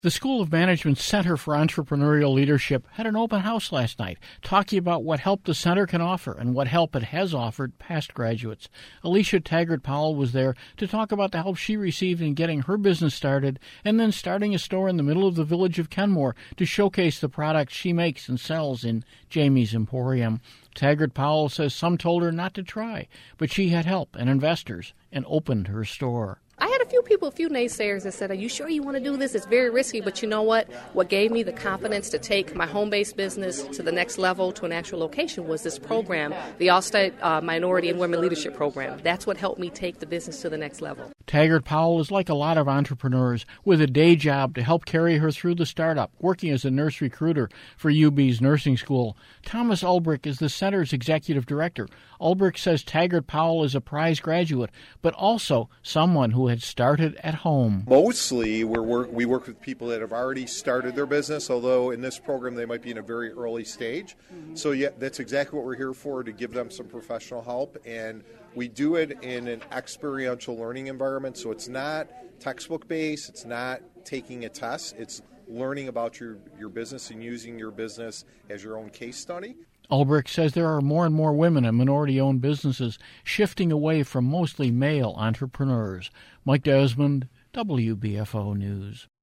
The School of Management's Center for Entrepreneurial Leadership had an open house last night, talking about what help the center can offer and what help it has offered past graduates. Alicia Taggart-Powell was there to talk about the help she received in getting her business started and then starting a store in the middle of the village of Kenmore to showcase the products she makes and sells in Jamie's Emporium. Taggart-Powell says some told her not to try, but she had help and investors and opened her store. I had a few naysayers that said, are you sure you want to do this? It's very risky, but you know what? What gave me the confidence to take my home-based business to the next level, to an actual location, was this program, the All-State Minority and Women Leadership Program. That's what helped me take the business to the next level. Taggart-Powell is like a lot of entrepreneurs with a day job to help carry her through the startup, working as a nurse recruiter for UB's nursing school. Thomas Ulbrich is the center's executive director. Ulbrich says Taggart-Powell is a prize graduate, but also someone who had started at home. Mostly we work with people that have already started their business, although in this program they might be in a very early stage. So yeah, that's exactly what we're here for, to give them some professional help. And we do it in an experiential learning environment, so it's not textbook based, it's not taking a test, it's learning about your business and using your business as your own case study. Ulbrich says there are more and more women in minority-owned businesses shifting away from mostly male entrepreneurs. Mike Desmond, WBFO News.